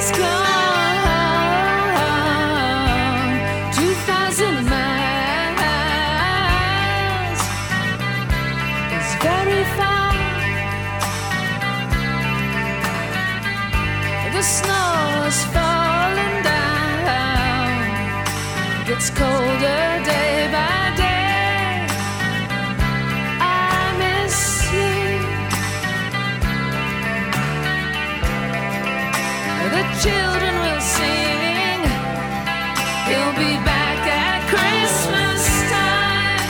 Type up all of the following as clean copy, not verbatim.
He's gone 2,000 miles. It's very far. The snow is falling down. Gets colder day by day. I miss you. The children will sing. He'll be back at Christmas time.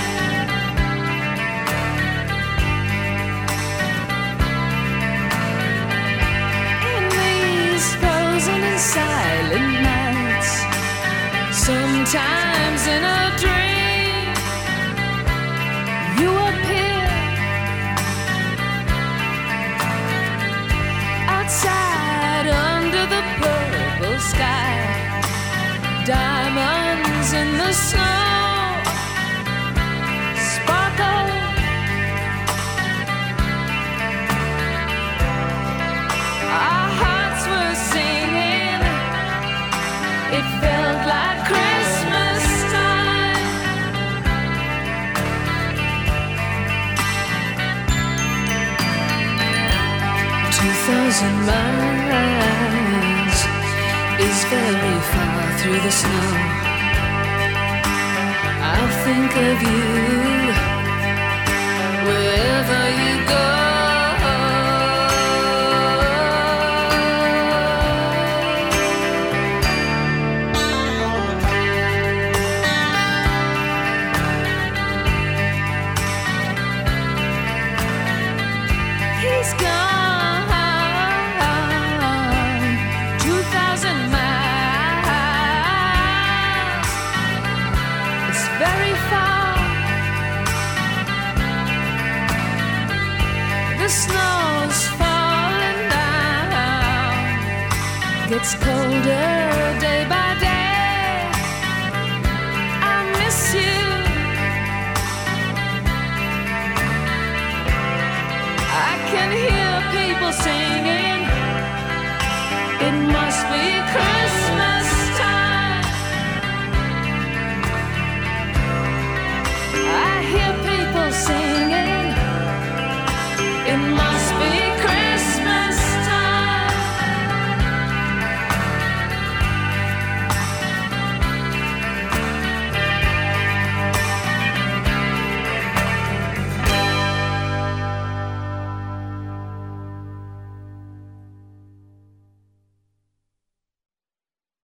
In these frozen and silent nights, sometimes in a dream, you appear outside under the purple sky. Diamonds in the snow sparkle. Our hearts were singing. It felt like Christmas time. 2,000 miles is very far through the snow. I'll think of you wherever you go. He's gone 2,000 miles. It's very far. The snow's falling down. Gets colder day by day. I miss you. I can hear people singing. It must be Christmas.